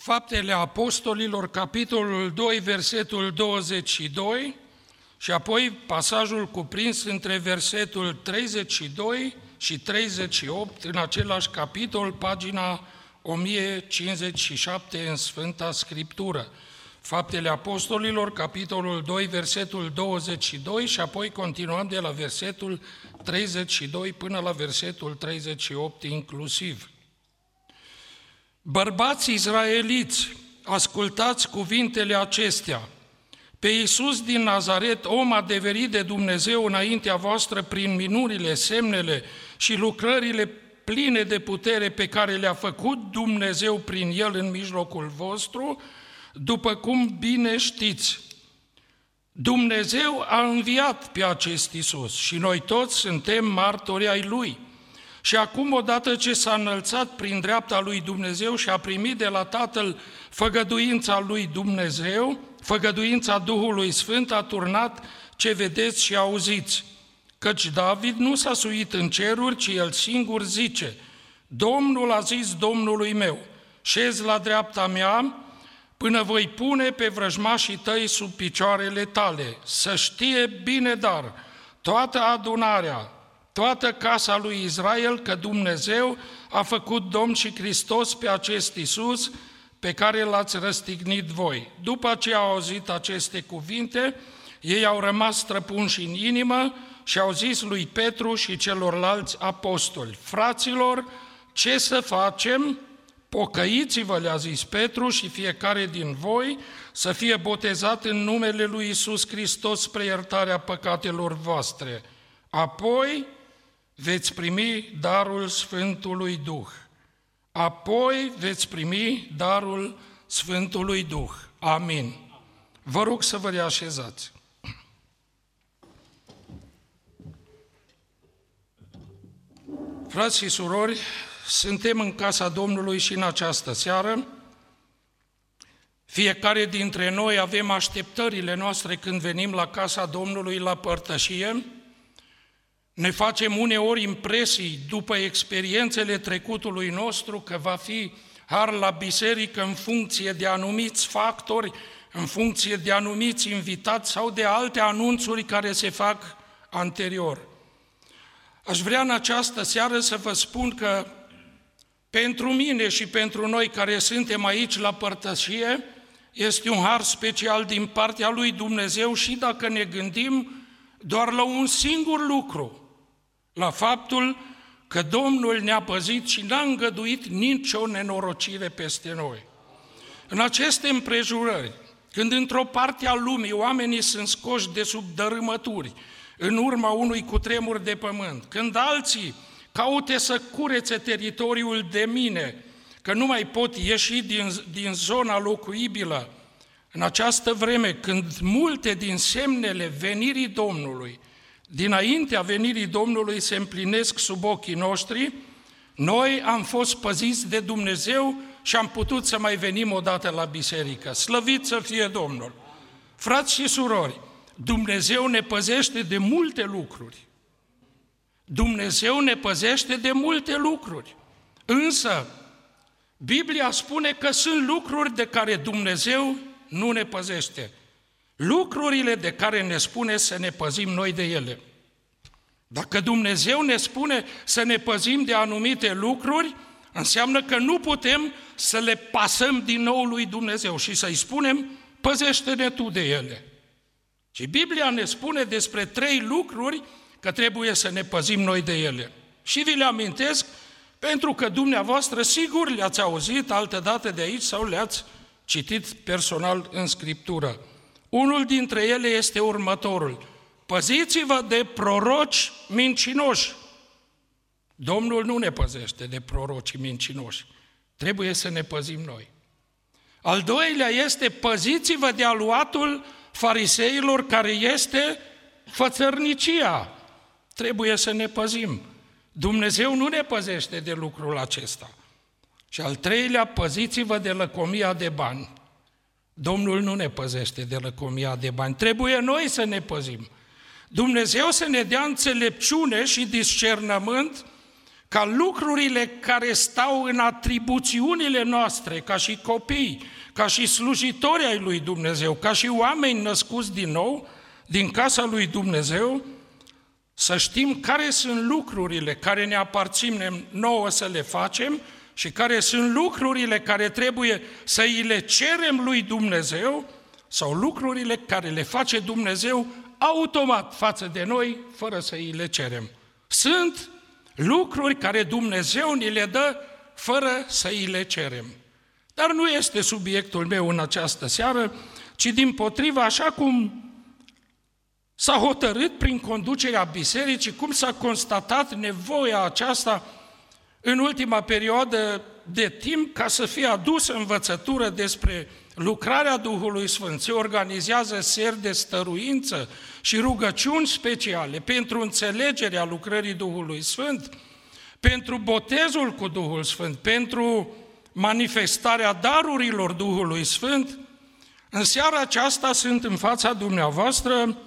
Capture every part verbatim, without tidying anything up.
Faptele Apostolilor, capitolul doi, versetul douăzeci și doi și apoi pasajul cuprins între versetul treizeci și doi și treizeci și opt în același capitol, pagina o mie cincizeci și șapte în Sfânta Scriptură. Faptele Apostolilor, capitolul doi, versetul douăzeci și doi și apoi continuăm de la versetul treizeci și doi până la versetul treizeci și opt inclusiv. Bărbați izraeliți, ascultați cuvintele acestea. Pe Iisus din Nazaret, om adeverit de Dumnezeu înaintea voastră prin minunile, semnele și lucrările pline de putere pe care le-a făcut Dumnezeu prin El în mijlocul vostru, după cum bine știți. Dumnezeu a înviat pe acest Iisus și noi toți suntem martori ai Lui. Și acum, odată ce s-a înălțat prin dreapta lui Dumnezeu și a primit de la Tatăl făgăduința lui Dumnezeu, făgăduința Duhului Sfânt, a turnat ce vedeți și auziți. Căci David nu s-a suit în ceruri, ci el singur zice: Domnul a zis Domnului meu, șezi la dreapta mea, până voi pune pe vrăjmașii tăi sub picioarele tale. Să știe bine dar toată adunarea, toată casa lui Israel, că Dumnezeu a făcut Domn și Hristos pe acest Iisus, pe care l-ați răstignit voi. După ce au auzit aceste cuvinte, ei au rămas străpunși în inimă și au zis lui Petru și celorlalți apostoli: Fraților, ce să facem? Pocăiți-vă, le-a zis Petru, și fiecare din voi să fie botezat în numele lui Iisus Hristos spre iertarea păcatelor voastre. Apoi veți primi darul Sfântului Duh. Apoi veți primi darul Sfântului Duh. Amin. Vă rog să vă reașezați. Frați și surori, suntem în casa Domnului și în această seară. Fiecare dintre noi avem așteptările noastre când venim la casa Domnului la părtășie. Ne facem uneori impresii după experiențele trecutului nostru că va fi har la biserică în funcție de anumiți factori, în funcție de anumiți invitați sau de alte anunțuri care se fac anterior. Aș vrea în această seară să vă spun că pentru mine și pentru noi care suntem aici la părtășie, este un har special din partea lui Dumnezeu și dacă ne gândim doar la un singur lucru, la faptul că Domnul ne-a păzit și n-a îngăduit nicio nenorocire peste noi. În aceste împrejurări, când într-o parte a lumii oamenii sunt scoși de sub dărâmături în urma unui cutremur de pământ, când alții caute să curețe teritoriul de mine, că nu mai pot ieși din, din zona locuibilă, în această vreme când multe din semnele venirii Domnului, dinaintea venirii Domnului, se împlinesc sub ochii noștri, noi am fost păziți de Dumnezeu și am putut să mai venim odată la biserică. Slăvit să fie Domnul! Frați și surori, Dumnezeu ne păzește de multe lucruri. Dumnezeu ne păzește de multe lucruri. Însă, Biblia spune că sunt lucruri de care Dumnezeu nu ne păzește. Lucrurile de care ne spune să ne păzim noi de ele. Dacă Dumnezeu ne spune să ne păzim de anumite lucruri, înseamnă că nu putem să le pasăm din nou lui Dumnezeu și să-i spunem: păzește-ne tu de ele. Și Biblia ne spune despre trei lucruri că trebuie să ne păzim noi de ele. Și vi le amintesc pentru că dumneavoastră sigur le-ați auzit altădată de aici sau le-ați citit personal în Scriptură. Unul dintre ele este următorul: păziți-vă de proroci mincinoși. Domnul nu ne păzește de prorocii mincinoși. Trebuie să ne păzim noi. Al doilea este: păziți-vă de aluatul fariseilor, care este fățărnicia. Trebuie să ne păzim. Dumnezeu nu ne păzește de lucrul acesta. Și al treilea: păziți-vă de lăcomia de bani. Domnul nu ne păzește de lăcomia de bani. Trebuie noi să ne păzim. Dumnezeu să ne dea înțelepciune și discernământ ca lucrurile care stau în atribuțiunile noastre, ca și copii, ca și slujitori ai lui Dumnezeu, ca și oameni născuți din nou, din casa lui Dumnezeu, să știm care sunt lucrurile care ne aparțin nouă să le facem și care sunt lucrurile care trebuie să îi le cerem lui Dumnezeu sau lucrurile care le face Dumnezeu automat față de noi, fără să îi le cerem. Sunt lucruri care Dumnezeu ni le dă fără să îi le cerem. Dar nu este subiectul meu în această seară, ci dimpotrivă, așa cum s-a hotărât prin conducerea bisericii, cum s-a constatat nevoia aceasta în ultima perioadă de timp ca să fie adusă învățătură despre lucrarea Duhului Sfânt. Se organizează seri de stăruință și rugăciuni speciale pentru înțelegerea lucrării Duhului Sfânt, pentru botezul cu Duhul Sfânt, pentru manifestarea darurilor Duhului Sfânt. În seara aceasta sunt în fața dumneavoastră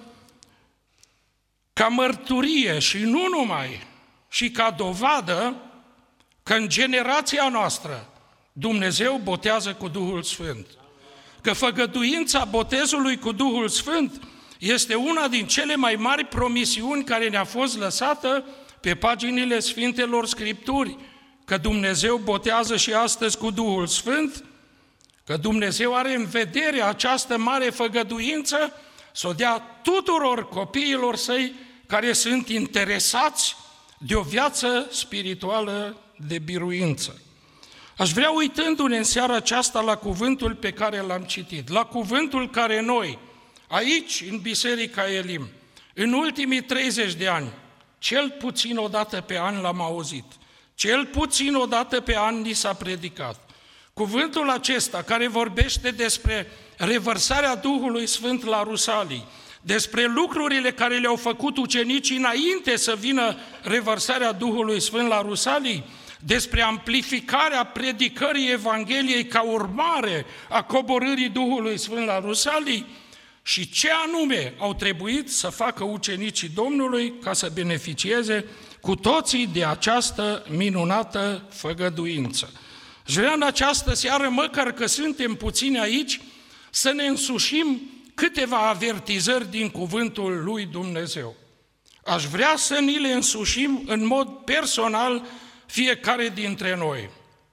ca mărturie și nu numai, și ca dovadă că în generația noastră Dumnezeu botează cu Duhul Sfânt. Că făgăduința botezului cu Duhul Sfânt este una din cele mai mari promisiuni care ne-a fost lăsată pe paginile Sfintelor Scripturi, că Dumnezeu botează și astăzi cu Duhul Sfânt, că Dumnezeu are în vedere această mare făgăduință să o dea tuturor copiilor săi care sunt interesați de o viață spirituală de biruință. Aș vrea, uitându-ne în seara aceasta la cuvântul pe care l-am citit, la cuvântul care noi, aici, în Biserica Elim, în ultimii treizeci de ani, cel puțin o dată pe an l-am auzit, cel puțin o dată pe an ni s-a predicat. Cuvântul acesta care vorbește despre revărsarea Duhului Sfânt la Rusalii, despre lucrurile care le-au făcut ucenicii înainte să vină revărsarea Duhului Sfânt la Rusalii, despre amplificarea predicării Evangheliei ca urmare a coborârii Duhului Sfânt la Rusalii și ce anume au trebuit să facă ucenicii Domnului ca să beneficieze cu toții de această minunată făgăduință. Și vreau în această seară, măcar că suntem puțini aici, să ne însușim câteva avertizări din cuvântul lui Dumnezeu. Aș vrea să ni le însușim în mod personal fiecare dintre noi.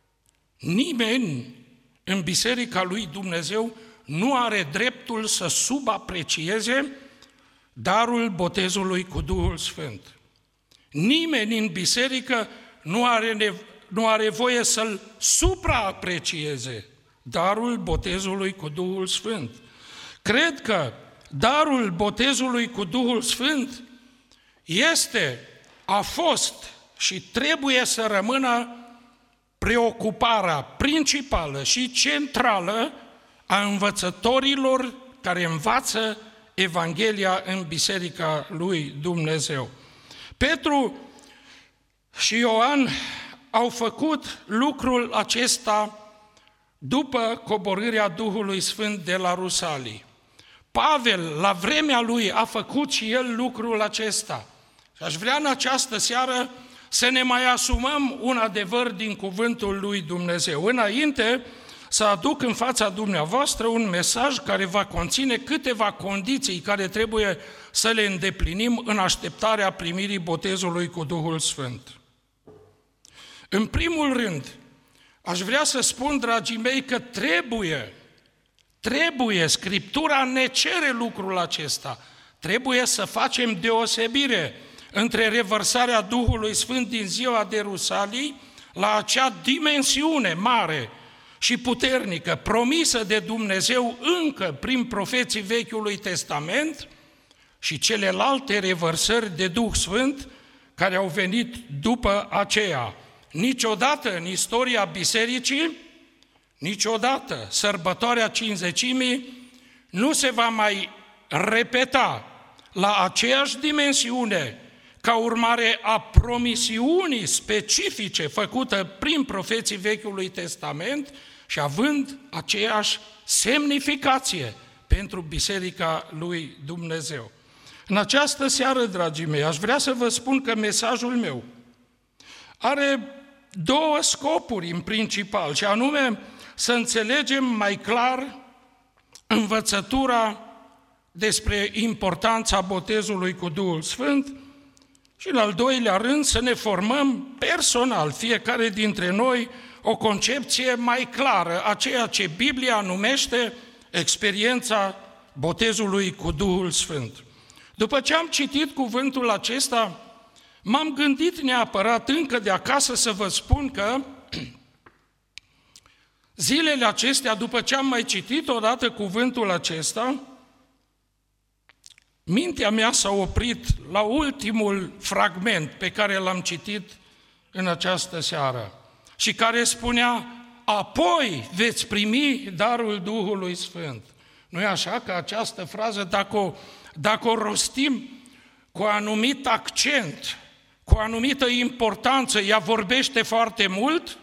Nimeni în Biserica lui Dumnezeu nu are dreptul să subaprecieze darul botezului cu Duhul Sfânt. Nimeni în biserică nu are, nevo- nu are voie să-l supraaprecieze darul botezului cu Duhul Sfânt. Cred că darul botezului cu Duhul Sfânt este, a fost și trebuie să rămână preocuparea principală și centrală a învățătorilor care învață Evanghelia în Biserica lui Dumnezeu. Petru și Ioan au făcut lucrul acesta după coborârea Duhului Sfânt de la Rusalii. Pavel, la vremea lui, a făcut și el lucrul acesta. Și aș vrea în această seară să ne mai asumăm un adevăr din cuvântul lui Dumnezeu. Înainte să aduc în fața dumneavoastră un mesaj care va conține câteva condiții care trebuie să le îndeplinim în așteptarea primirii botezului cu Duhul Sfânt. În primul rând, aș vrea să spun, dragii mei, că trebuie, trebuie, Scriptura ne cere lucrul acesta, trebuie să facem deosebire între revărsarea Duhului Sfânt din ziua de Rusalii la acea dimensiune mare și puternică, promisă de Dumnezeu încă prin profeții Vechiului Testament și celelalte revărsări de Duh Sfânt care au venit după aceea. Niciodată în istoria bisericii, niciodată sărbătoarea Cincizecimii nu se va mai repeta la aceeași dimensiune ca urmare a promisiunii specifice făcută prin profeții Vechiului Testament și având aceeași semnificație pentru Biserica lui Dumnezeu. În această seară, dragii mei, aș vrea să vă spun că mesajul meu are două scopuri în principal, și anume să înțelegem mai clar învățătura despre importanța botezului cu Duhul Sfânt și, în al doilea rând, să ne formăm personal, fiecare dintre noi, o concepție mai clară a ceea ce Biblia numește experiența botezului cu Duhul Sfânt. După ce am citit cuvântul acesta, m-am gândit neapărat încă de acasă să vă spun că zilele acestea, după ce am mai citit odată cuvântul acesta, mintea mea s-a oprit la ultimul fragment pe care l-am citit în această seară și care spunea: apoi veți primi darul Duhului Sfânt. Nu e așa că această frază, dacă o, dacă o rostim cu anumit accent, cu o anumită importanță, ea vorbește foarte mult?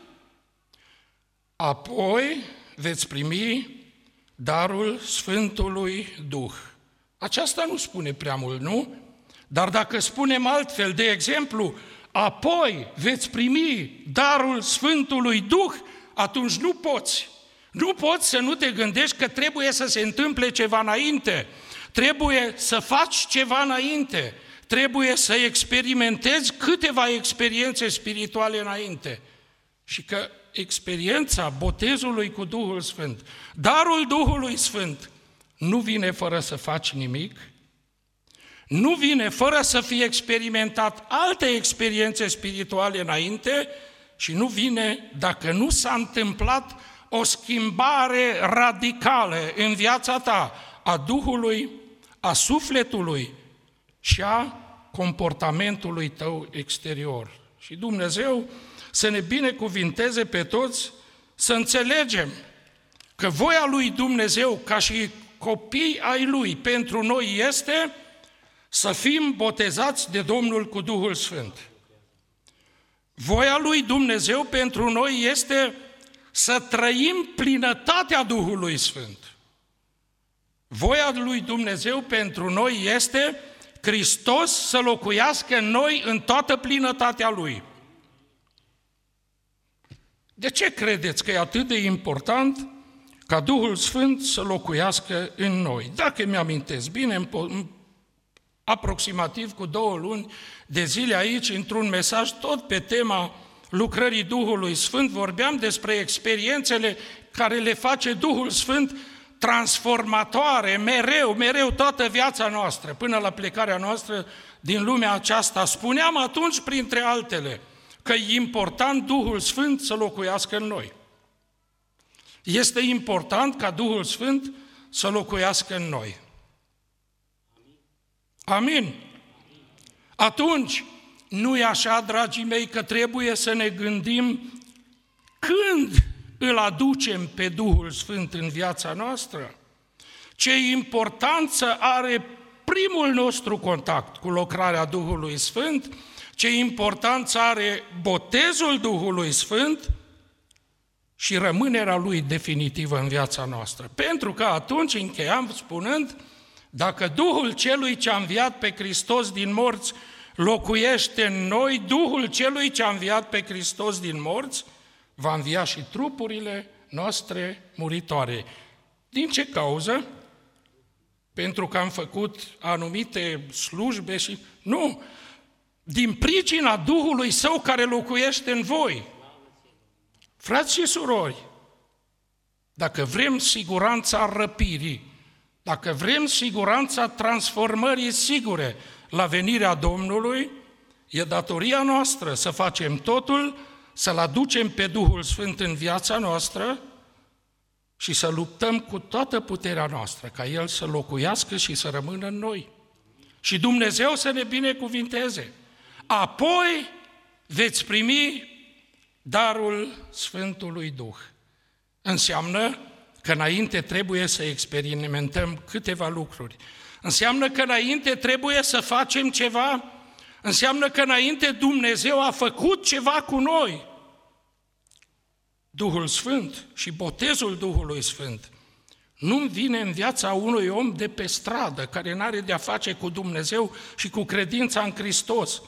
Apoi veți primi darul Sfântului Duh. Aceasta nu spune prea mult, nu? Dar dacă spunem altfel, de exemplu, apoi veți primi darul Sfântului Duh, atunci nu poți. Nu poți să nu te gândești că trebuie să se întâmple ceva înainte, trebuie să faci ceva înainte, trebuie să experimentezi câteva experiențe spirituale înainte. Și că experiența botezului cu Duhul Sfânt, darul Duhului Sfânt, nu vine fără să faci nimic, nu vine fără să fie experimentat alte experiențe spirituale înainte și nu vine dacă nu s-a întâmplat o schimbare radicală în viața ta a Duhului, a sufletului și a comportamentului tău exterior. Și Dumnezeu să ne binecuvinteze pe toți să înțelegem că voia lui Dumnezeu, ca și copii ai Lui, pentru noi este să fim botezați de Domnul cu Duhul Sfânt. Voia lui Dumnezeu pentru noi este să trăim plinătatea Duhului Sfânt. Voia lui Dumnezeu pentru noi este Hristos să locuiască în noi în toată plinătatea Lui. De ce credeți că e atât de important ca Duhul Sfânt să locuiască în noi? Dacă mi-amintesc bine, aproximativ cu două luni de zile aici, într-un mesaj tot pe tema lucrării Duhului Sfânt, vorbeam despre experiențele care le face Duhul Sfânt transformatoare, mereu, mereu, toată viața noastră, până la plecarea noastră din lumea aceasta. Spuneam atunci, printre altele, că e important Duhul Sfânt să locuiască în noi. Este important ca Duhul Sfânt să locuiască în noi. Amin. Atunci, nu e așa, dragii mei, că trebuie să ne gândim când îl aducem pe Duhul Sfânt în viața noastră? Ce importanță are primul nostru contact cu lucrarea Duhului Sfânt? Ce importanță are botezul Duhului Sfânt și rămânerea Lui definitivă în viața noastră? Pentru că atunci încheiam spunând, dacă Duhul Celui ce a înviat pe Hristos din morți locuiește în noi, Duhul Celui ce a înviat pe Hristos din morți va învia și trupurile noastre muritoare. Din ce cauză? Pentru că am făcut anumite slujbe și... Nu! Din pricina Duhului Său care locuiește în voi. Frați și surori, dacă vrem siguranța răpirii, dacă vrem siguranța transformării sigure la venirea Domnului, e datoria noastră să facem totul, să-L aducem pe Duhul Sfânt în viața noastră și să luptăm cu toată puterea noastră, ca El să locuiască și să rămână în noi. Și Dumnezeu să ne binecuvinteze. Apoi veți primi darul Sfântului Duh. Înseamnă că înainte trebuie să experimentăm câteva lucruri. Înseamnă că înainte trebuie să facem ceva. Înseamnă că înainte Dumnezeu a făcut ceva cu noi. Duhul Sfânt și botezul Duhului Sfânt nu vine în viața unui om de pe stradă, care n-are de-a face cu Dumnezeu și cu credința în Hristos.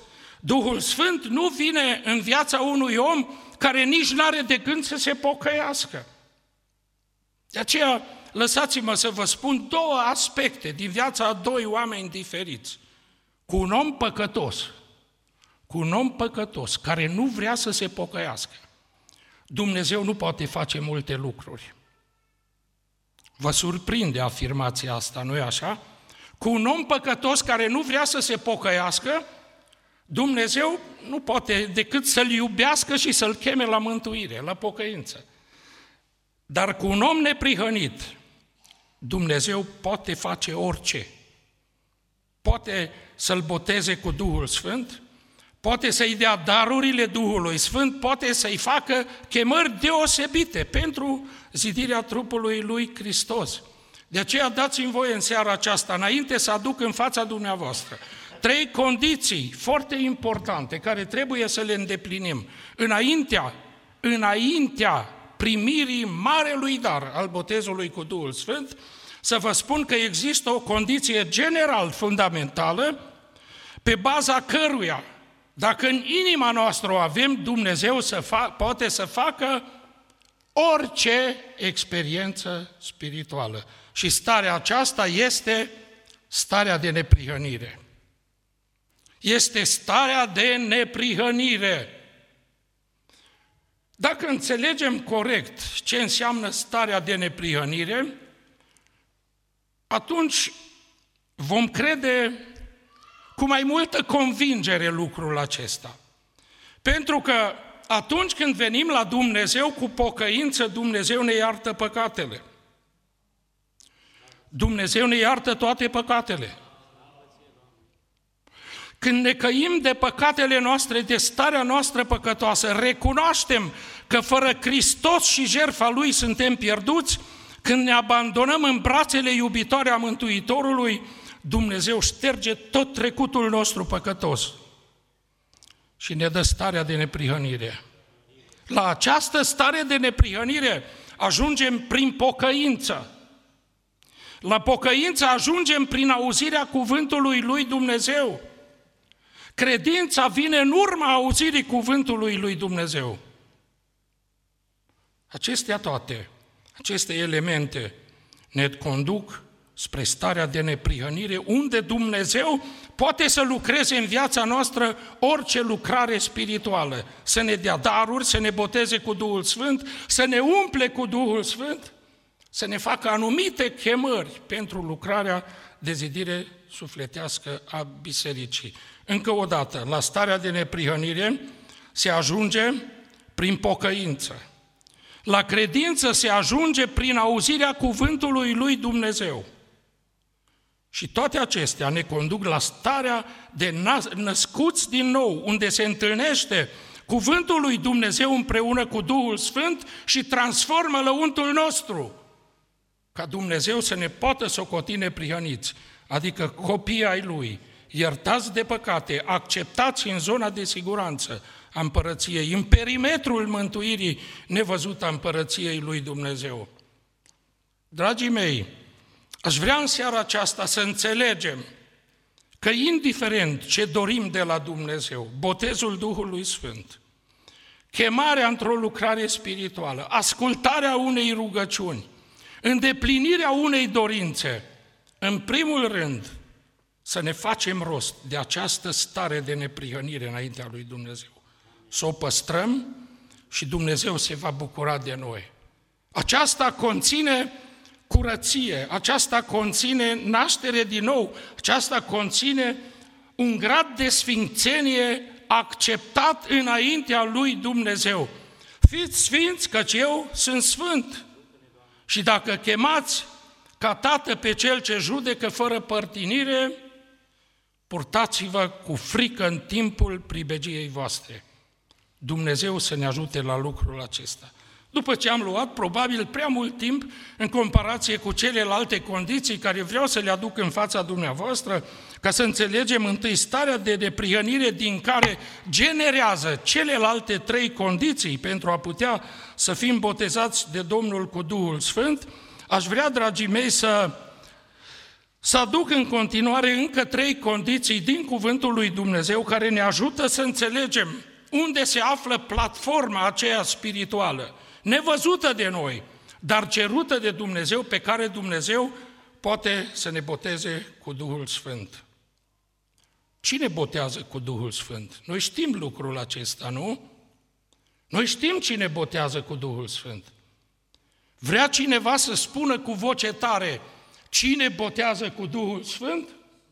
Duhul Sfânt nu vine în viața unui om care nici n-are de gând să se pocăiască. De aceea, lăsați-mă să vă spun două aspecte din viața a doi oameni diferiți. Cu un om păcătos, cu un om păcătos care nu vrea să se pocăiască, Dumnezeu nu poate face multe lucruri. Vă surprinde afirmația asta, nu-i așa? Cu un om păcătos care nu vrea să se pocăiască, Dumnezeu nu poate decât să-l iubească și să-l cheme la mântuire, la pocăință. Dar cu un om neprihănit, Dumnezeu poate face orice. Poate să-l boteze cu Duhul Sfânt, poate să-i dea darurile Duhului Sfânt, poate să-i facă chemări deosebite pentru zidirea trupului lui Hristos. De aceea dați-mi voie în seara aceasta, înainte să aduc în fața dumneavoastră, trei condiții foarte importante care trebuie să le îndeplinim înaintea, înaintea primirii marelui dar al botezului cu Duhul Sfânt, să vă spun că există o condiție general fundamentală pe baza căruia, dacă în inima noastră o avem, Dumnezeu să fa- poate să facă orice experiență spirituală. Și starea aceasta este starea de neprihănire. Este starea de neprihănire. Dacă înțelegem corect ce înseamnă starea de neprihănire, atunci vom crede cu mai multă convingere lucrul acesta. Pentru că atunci când venim la Dumnezeu cu pocăință, Dumnezeu ne iartă păcatele. Dumnezeu ne iartă toate păcatele. Când ne căim de păcatele noastre, de starea noastră păcătoasă, recunoaștem că fără Hristos și jertfa Lui suntem pierduți, când ne abandonăm în brațele iubitoare a Mântuitorului, Dumnezeu șterge tot trecutul nostru păcătos și ne dă starea de neprihănire. La această stare de neprihănire ajungem prin pocăință. La pocăință ajungem prin auzirea cuvântului lui Dumnezeu. Credința vine în urma auzirii cuvântului lui Dumnezeu. Acestea toate, aceste elemente ne conduc spre starea de neprihănire, unde Dumnezeu poate să lucreze în viața noastră orice lucrare spirituală, să ne dea daruri, să ne boteze cu Duhul Sfânt, să ne umple cu Duhul Sfânt, să ne facă anumite chemări pentru lucrarea de zidire sufletească a bisericii. Încă o dată, la starea de neprihănire se ajunge prin pocăință. La credință se ajunge prin auzirea cuvântului lui Dumnezeu. Și toate acestea ne conduc la starea de născuți din nou, unde se întâlnește cuvântul lui Dumnezeu împreună cu Duhul Sfânt și transformă lăuntul nostru, ca Dumnezeu să ne poată socoti neprihăniți, adică copii ai Lui, iertați de păcate, acceptați în zona de siguranță a împărăției, în perimetrul mântuirii nevăzută a împărăției lui Dumnezeu. Dragii mei, aș vrea în seara aceasta să înțelegem că indiferent ce dorim de la Dumnezeu, botezul Duhului Sfânt, chemarea într-o lucrare spirituală, ascultarea unei rugăciuni, îndeplinirea unei dorințe, în primul rând, să ne facem rost de această stare de neprihănire înaintea lui Dumnezeu. Să o păstrăm și Dumnezeu se va bucura de noi. Aceasta conține curăție, aceasta conține naștere din nou, aceasta conține un grad de sfințenie acceptat înaintea lui Dumnezeu. Fiți sfinți, căci eu sunt sfânt. Și dacă chemați ca tată pe cel ce judecă fără părtinire, purtați-vă cu frică în timpul pribegiei voastre. Dumnezeu să ne ajute la lucrul acesta. După ce am luat probabil prea mult timp în comparație cu celelalte condiții care vreau să le aduc în fața dumneavoastră, ca să înțelegem întâi starea de neprihănire din care generează celelalte trei condiții pentru a putea să fim botezați de Domnul cu Duhul Sfânt, aș vrea, dragii mei, să să aduc în continuare încă trei condiții din Cuvântul lui Dumnezeu care ne ajută să înțelegem unde se află platforma aceea spirituală, nevăzută de noi, dar cerută de Dumnezeu, pe care Dumnezeu poate să ne boteze cu Duhul Sfânt. Cine botează cu Duhul Sfânt? Noi știm lucrul acesta, nu? Noi știm cine botează cu Duhul Sfânt. Vrea cineva să spună cu voce tare cine botează cu Duhul Sfânt?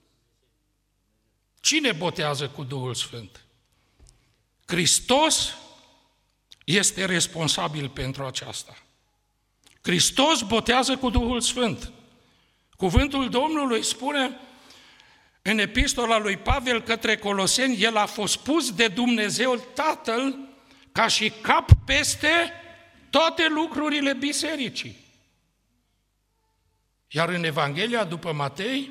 Cine botează cu Duhul Sfânt? Hristos este responsabil pentru aceasta. Hristos botează cu Duhul Sfânt. Cuvântul Domnului spune în epistola lui Pavel către Coloseni, el a fost pus de Dumnezeu Tatăl ca și cap peste toate lucrurile bisericii. Iar în Evanghelia după Matei,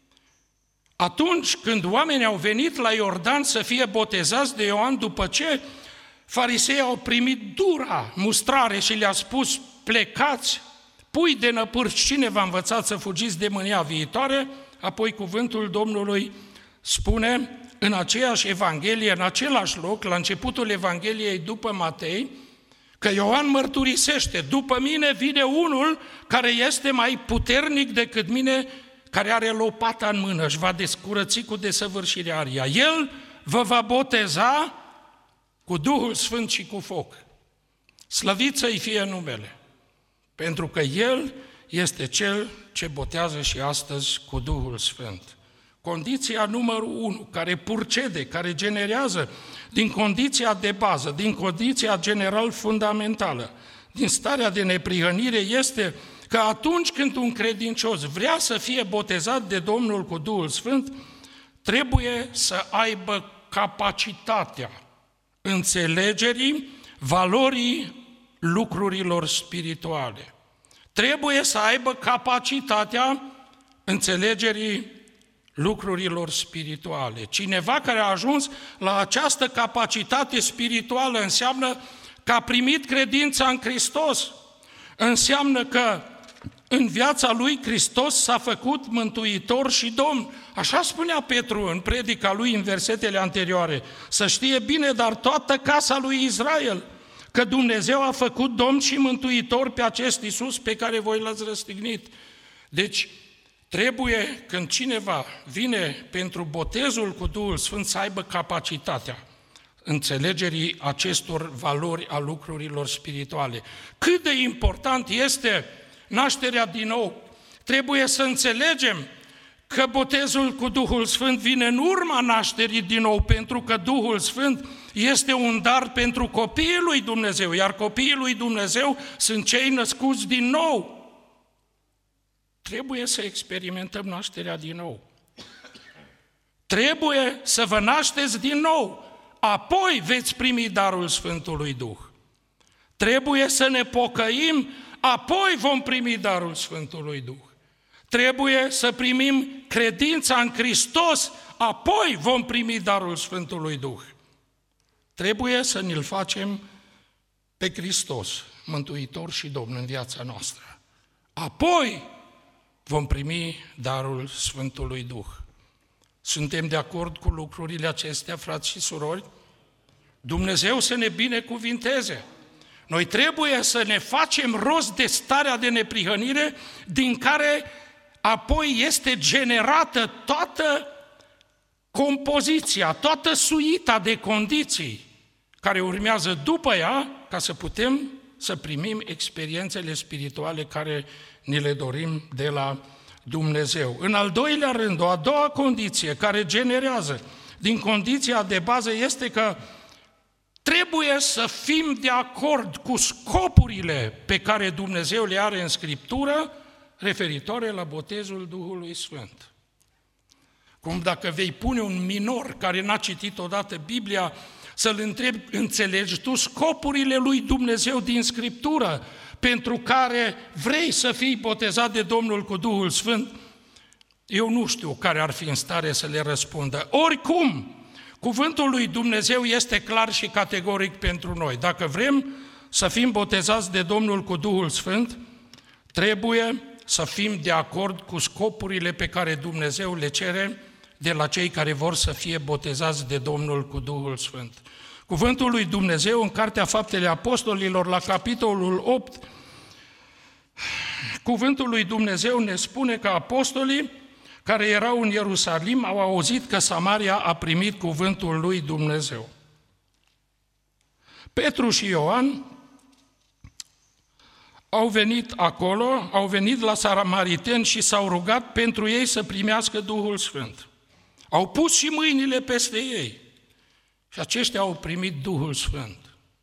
atunci când oamenii au venit la Iordan să fie botezați de Ioan, după ce fariseii au primit dura mustrare și le-a spus, plecați, pui de năpârci, cine v-a învățat să fugiți de mânia viitoare? Apoi cuvântul Domnului spune în aceeași Evanghelie, în același loc, la începutul Evangheliei după Matei, că Ioan mărturisește, după mine vine unul care este mai puternic decât mine, care are lopata în mână, își va descurăți cu desăvârșirea aria. El vă va boteza cu Duhul Sfânt și cu foc. Slăvit să-i fie numele, pentru că El este Cel ce botează și astăzi cu Duhul Sfânt. Condiția numărul unu, care purcede, care generează din condiția de bază, din condiția general fundamentală, din starea de neprihănire, este că atunci când un credincios vrea să fie botezat de Domnul cu Duhul Sfânt, trebuie să aibă capacitatea înțelegerii valorii lucrurilor spirituale. Trebuie să aibă capacitatea înțelegerii lucrurilor spirituale. Cineva care a ajuns la această capacitate spirituală înseamnă că a primit credința în Hristos. Înseamnă că în viața lui Hristos s-a făcut mântuitor și Domn. Așa spunea Petru în predica lui în versetele anterioare. Să știe bine, dar toată casa lui Israel, că Dumnezeu a făcut Domn și mântuitor pe acest Iisus pe care voi l-ați răstignit. Deci, trebuie, când cineva vine pentru botezul cu Duhul Sfânt, să aibă capacitatea înțelegerii acestor valori a lucrurilor spirituale. Cât de important este nașterea din nou? Trebuie să înțelegem că botezul cu Duhul Sfânt vine în urma nașterii din nou, pentru că Duhul Sfânt este un dar pentru copiii lui Dumnezeu, iar copiii lui Dumnezeu sunt cei născuți din nou. Trebuie să experimentăm nașterea din nou. Trebuie să vă nașteți din nou, apoi veți primi darul Sfântului Duh. Trebuie să ne pocăim, apoi vom primi darul Sfântului Duh. Trebuie să primim credința în Hristos, apoi vom primi darul Sfântului Duh. Trebuie să ne-L facem pe Hristos, Mântuitor și Domn în viața noastră. Apoi vom primi darul Sfântului Duh. Suntem de acord cu lucrurile acestea, frați și surori? Dumnezeu să ne binecuvinteze. Noi trebuie să ne facem rost de starea de neprihănire din care apoi este generată toată compoziția, toată suita de condiții care urmează după ea, ca să putem să primim experiențele spirituale care ni le dorim de la Dumnezeu. În al doilea rând, o a doua condiție care generează din condiția de bază este că trebuie să fim de acord cu scopurile pe care Dumnezeu le are în Scriptură referitoare la botezul Duhului Sfânt. Cum dacă vei pune un minor care n-a citit odată Biblia să-l întrebi, înțelegi tu scopurile lui Dumnezeu din Scriptură pentru care vrei să fii botezat de Domnul cu Duhul Sfânt? Eu nu știu care ar fi în stare să le răspundă. Oricum, cuvântul lui Dumnezeu este clar și categoric pentru noi. Dacă vrem să fim botezați de Domnul cu Duhul Sfânt, trebuie să fim de acord cu scopurile pe care Dumnezeu le cere de la cei care vor să fie botezați de Domnul cu Duhul Sfânt. Cuvântul lui Dumnezeu în Cartea Faptele Apostolilor, la capitolul opt, cuvântul lui Dumnezeu ne spune că apostolii care erau în Ierusalim au auzit că Samaria a primit cuvântul lui Dumnezeu. Petru și Ioan au venit acolo, au venit la samariteni și s-au rugat pentru ei să primească Duhul Sfânt. Au pus și mâinile peste ei și aceștia au primit Duhul Sfânt.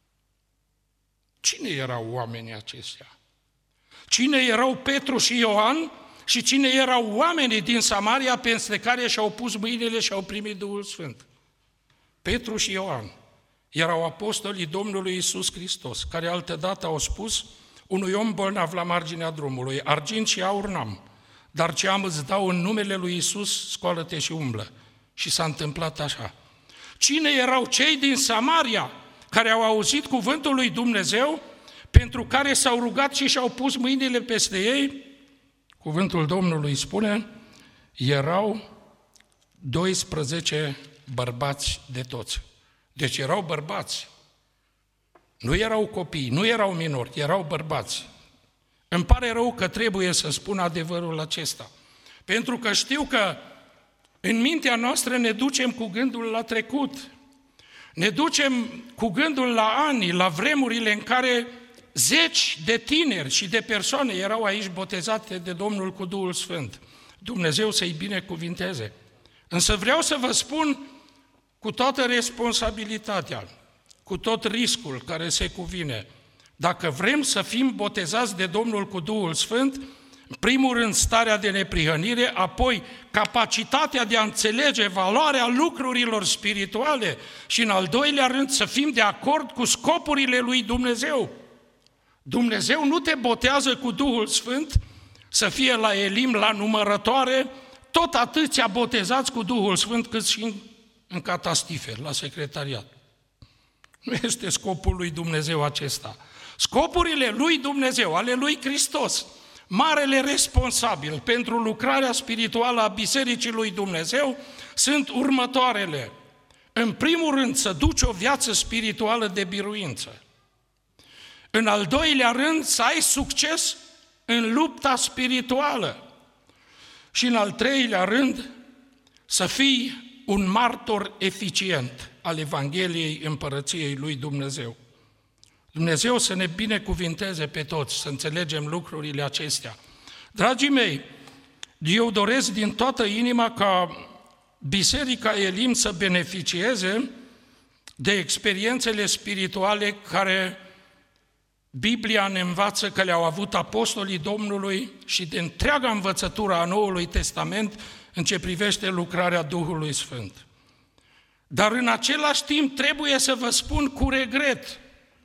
Cine erau oamenii aceștia? Cine erau Petru și Ioan și cine erau oamenii din Samaria peste care și-au pus mâinile și au primit Duhul Sfânt? Petru și Ioan erau apostolii Domnului Iisus Hristos, care altădată au spus unui om bolnav la marginea drumului: argint și aur n-am, dar ce am îți dau în numele lui Iisus, scoală-te și umblă. Și s-a întâmplat așa. Cine erau cei din Samaria care au auzit cuvântul lui Dumnezeu, pentru care s-au rugat și și-au pus mâinile peste ei? Cuvântul Domnului spune, erau doisprezece bărbați de toți. Deci erau bărbați. Nu erau copii, nu erau minori, erau bărbați. Îmi pare rău că trebuie să spun adevărul acesta, pentru că știu că în mintea noastră ne ducem cu gândul la trecut, ne ducem cu gândul la ani, la vremurile în care zeci de tineri și de persoane erau aici botezate de Domnul cu Duhul Sfânt. Dumnezeu să-i binecuvinteze. Însă vreau să vă spun cu toată responsabilitatea, cu tot riscul care se cuvine, dacă vrem să fim botezați de Domnul cu Duhul Sfânt, în primul rând starea de neprihănire, apoi capacitatea de a înțelege valoarea lucrurilor spirituale și în al doilea rând să fim de acord cu scopurile lui Dumnezeu. Dumnezeu nu te botează cu Duhul Sfânt să fie la Elim, la numărătoare, tot atâția botezați cu Duhul Sfânt cât și în, în catastife, la secretariat. Nu este scopul lui Dumnezeu acesta. Scopurile lui Dumnezeu, ale lui Hristos, marele responsabil pentru lucrarea spirituală a Bisericii lui Dumnezeu, sunt următoarele. În primul rând, să duci o viață spirituală de biruință. În al doilea rând, să ai succes în lupta spirituală. Și în al treilea rând, să fii un martor eficient al Evangheliei Împărăției lui Dumnezeu. Dumnezeu să ne binecuvinteze pe toți, să înțelegem lucrurile acestea. Dragii mei, eu doresc din toată inima ca Biserica Elim să beneficieze de experiențele spirituale care Biblia ne învață că le-au avut apostolii Domnului și de întreaga învățătură a Noului Testament în ce privește lucrarea Duhului Sfânt. Dar în același timp trebuie să vă spun cu regret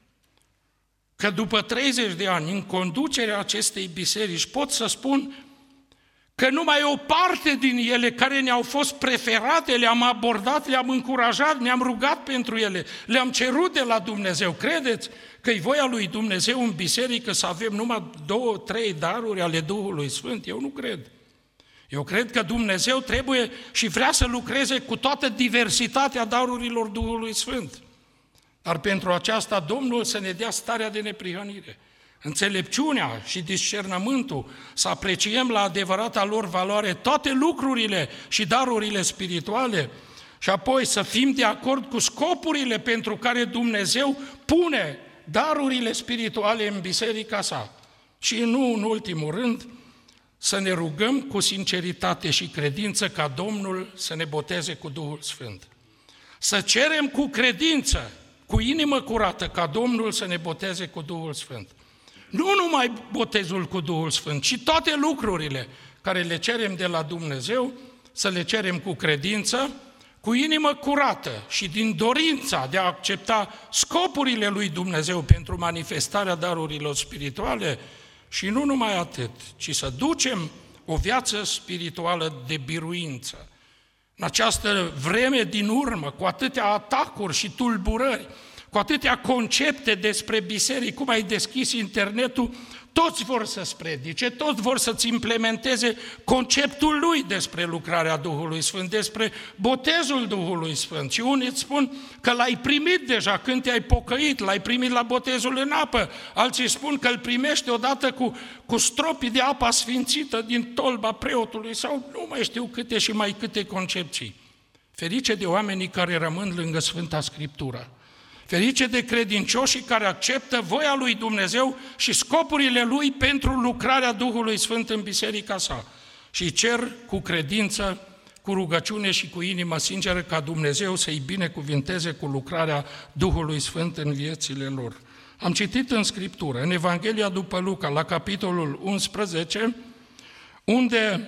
că după treizeci de ani în conducerea acestei biserici pot să spun că numai o parte din ele care ne-au fost preferate, le-am abordat, le-am încurajat, ne-am rugat pentru ele, le-am cerut de la Dumnezeu. Credeți că e voia lui Dumnezeu în biserică să avem numai două, trei daruri ale Duhului Sfânt? Eu nu cred. Eu cred că Dumnezeu trebuie și vrea să lucreze cu toată diversitatea darurilor Duhului Sfânt. Dar pentru aceasta Domnul să ne dea starea de neprihănire, înțelepciunea și discernământul, să apreciem la adevărata lor valoare toate lucrurile și darurile spirituale și apoi să fim de acord cu scopurile pentru care Dumnezeu pune darurile spirituale în biserica sa. Și nu în ultimul rând, să ne rugăm cu sinceritate și credință ca Domnul să ne boteze cu Duhul Sfânt. Să cerem cu credință, cu inimă curată, ca Domnul să ne boteze cu Duhul Sfânt. Nu numai botezul cu Duhul Sfânt, ci toate lucrurile care le cerem de la Dumnezeu, să le cerem cu credință, cu inimă curată și din dorința de a accepta scopurile lui Dumnezeu pentru manifestarea darurilor spirituale și nu numai atât, ci să ducem o viață spirituală de biruință. În această vreme din urmă, cu atâtea atacuri și tulburări, cu atâtea concepte despre biserici, cum ai deschis internetul, toți vor să-ți predice, toți vor să-ți implementeze conceptul lui despre lucrarea Duhului Sfânt, despre botezul Duhului Sfânt. Și unii îți spun că l-ai primit deja când te-ai pocăit, l-ai primit la botezul în apă, alții spun că îl primești odată cu, cu stropii de apă sfințită din tolba preotului sau nu mai știu câte și mai câte concepții. Ferice de oamenii care rămân lângă Sfânta Scriptură. Ferice de credincioșii care acceptă voia lui Dumnezeu și scopurile lui pentru lucrarea Duhului Sfânt în biserica sa. Și cer cu credință, cu rugăciune și cu inimă sinceră ca Dumnezeu să-i binecuvinteze cu lucrarea Duhului Sfânt în viețile lor. Am citit în Scriptură, în Evanghelia după Luca, la capitolul unsprezece, unde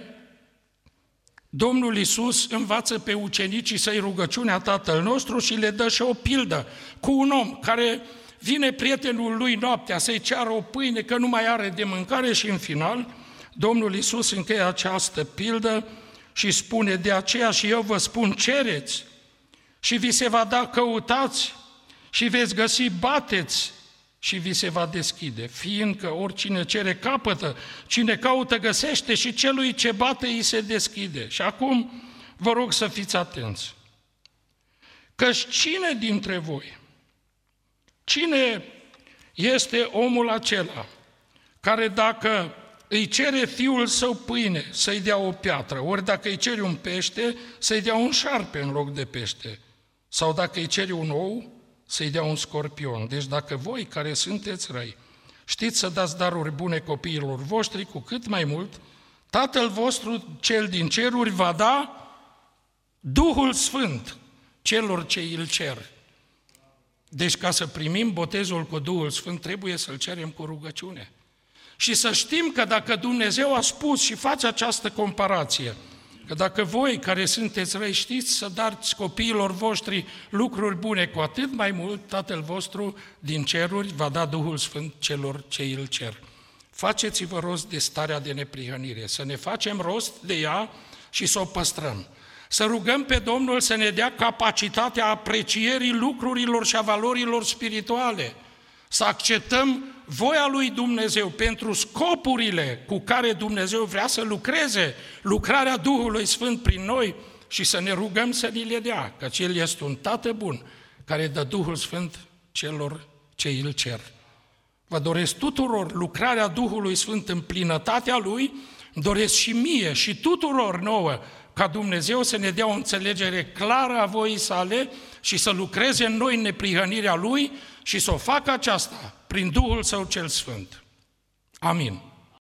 Domnul Iisus învață pe ucenicii să-i rugăciunea Tatăl nostru și le dă și o pildă cu un om care vine prietenul lui noaptea să-i ceară o pâine că nu mai are de mâncare și în final Domnul Iisus încheie această pildă și spune: de aceea și eu vă spun, cereți și vi se va da, căutați și veți găsi, bateți și vi se va deschide, fiindcă oricine cere capătă, cine caută găsește și celui ce bate îi se deschide. Și acum vă rog să fiți atenți. Căci cine dintre voi, cine este omul acela care dacă îi cere fiul său pâine să-i dea o piatră, ori dacă îi cere un pește să-i dea un șarpe în loc de pește, sau dacă îi cere un ou să-i dea un scorpion. Deci dacă voi, care sunteți răi, știți să dați daruri bune copiilor voștri, cu cât mai mult, Tatăl vostru cel din ceruri va da Duhul Sfânt celor ce îl cer. Deci ca să primim botezul cu Duhul Sfânt, trebuie să-l cerem cu rugăciune. Și să știm că dacă Dumnezeu a spus, și face această comparație, că dacă voi care sunteți răi știți să dați copiilor voștri lucruri bune, cu atât mai mult Tatăl vostru din ceruri va da Duhul Sfânt celor ce îl cer. Faceți-vă rost de starea de neprihănire, să ne facem rost de ea și să o păstrăm. Să rugăm pe Domnul să ne dea capacitatea aprecierii lucrurilor și a valorilor spirituale, să acceptăm voia lui Dumnezeu pentru scopurile cu care Dumnezeu vrea să lucreze, lucrarea Duhului Sfânt prin noi, și să ne rugăm să ni le dea, căci El este un Tată bun care dă Duhul Sfânt celor ce îl cer. Vă doresc tuturor lucrarea Duhului Sfânt în plinătatea Lui, doresc și mie și tuturor nouă ca Dumnezeu să ne dea o înțelegere clară a voii sale și să lucreze în noi în neprihănirea Lui și să o facă aceasta prin Duhul Său cel Sfânt. Amin.